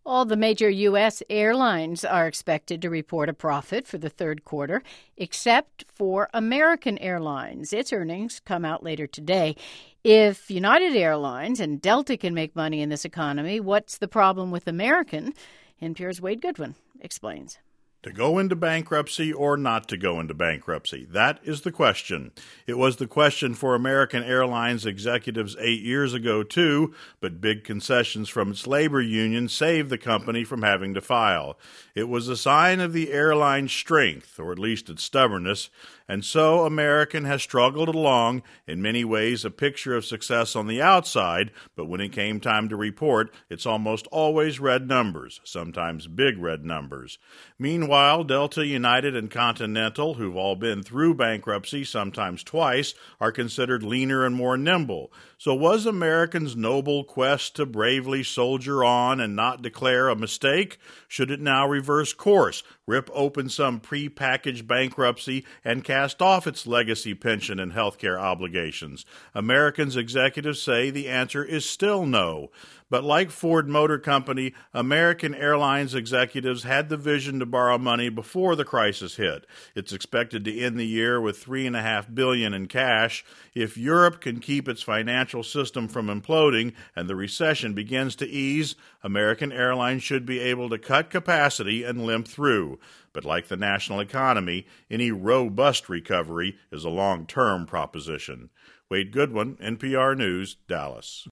All the major U.S. airlines are expected to report a profit for the third quarter, except for American Airlines. Its earnings come out later today. If United Airlines and Delta can make money in this economy, what's the problem with American? NPR's Wade Goodwin explains. To go into bankruptcy or not to go into bankruptcy? That is the question. It was the question for American Airlines executives 8 years ago, too, but big concessions from its labor union saved the company from having to file. It was a sign of the airline's strength, or at least its stubbornness, and so American has struggled along, in many ways a picture of success on the outside, but when it came time to report, it's almost always red numbers, sometimes big red numbers. Meanwhile, Delta, United, and Continental, who've all been through bankruptcy, sometimes twice, are considered leaner and more nimble. So was American's noble quest to bravely soldier on and not declare a mistake? Should it now reverse course, rip open some pre-packaged bankruptcy, and cast off its legacy pension and health care obligations? American's executives say the answer is still no. But like Ford Motor Company, American Airlines executives had the vision to borrow money before the crisis hit. It's expected to end the year with $3.5 billion in cash. If Europe can keep its financial system from imploding and the recession begins to ease, American Airlines should be able to cut capacity and limp through. But like the national economy, any robust recovery is a long-term proposition. Wade Goodwin, NPR News, Dallas.